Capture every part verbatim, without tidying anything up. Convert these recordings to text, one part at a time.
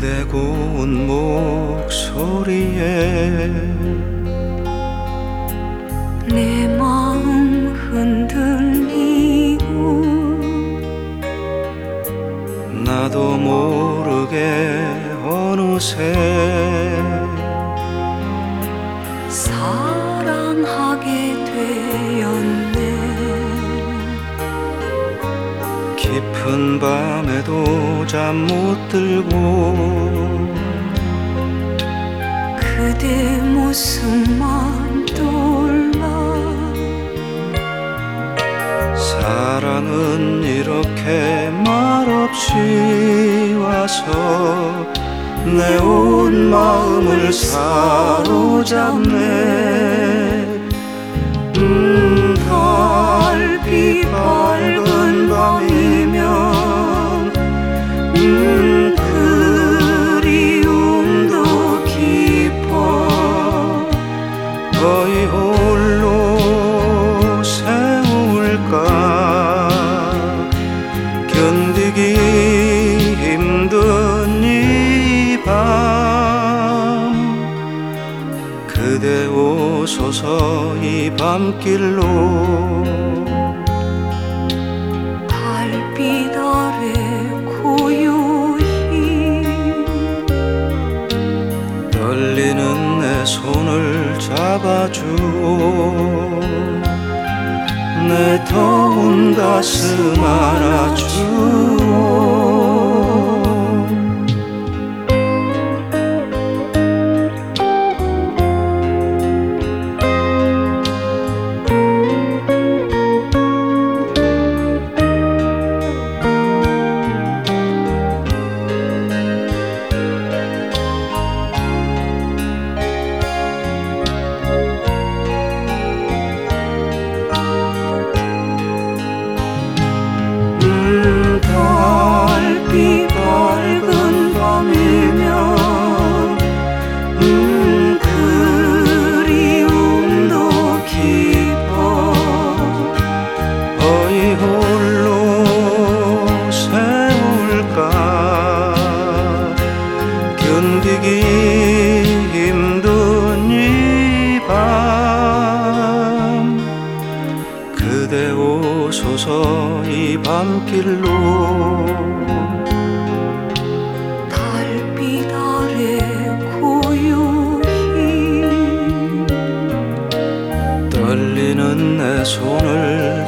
그대 고운 목소리에 내 마음 흔들리고 나도 모르게 어느새 사랑하게 되었네. 깊은 밤에도 잠 못 들고 그대 모습만 떠올라. 사랑은 이렇게 말없이 와서 내 온 마음을 사로잡네. 음, 달빛 밝은 밤이면 음, 그리움도 깊어. 거의 홀로 세울까. 견디기 힘든 이 밤 그대 오소서 이 밤길로. 달빛 아래 고요히 떨리는 내 손을 잡아주오. 내 더운 가슴 안아주오. 달빛 밝은 밤이면 음, 그리움도 깊어. 거의 홀로 세울까. 견디기 힘든 이 밤 그대 오소서 이 밤길로. 달빛 아래 고요히 떨리는 내 손을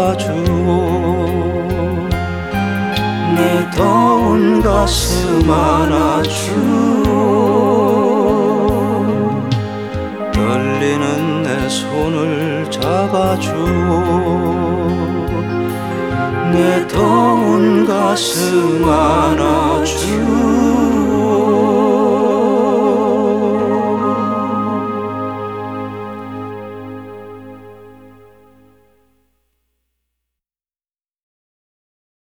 잡아주오. 내 더운 가슴 안아주오. 떨리는 내 손을 잡아주오. 내 더운 가슴 안아주오.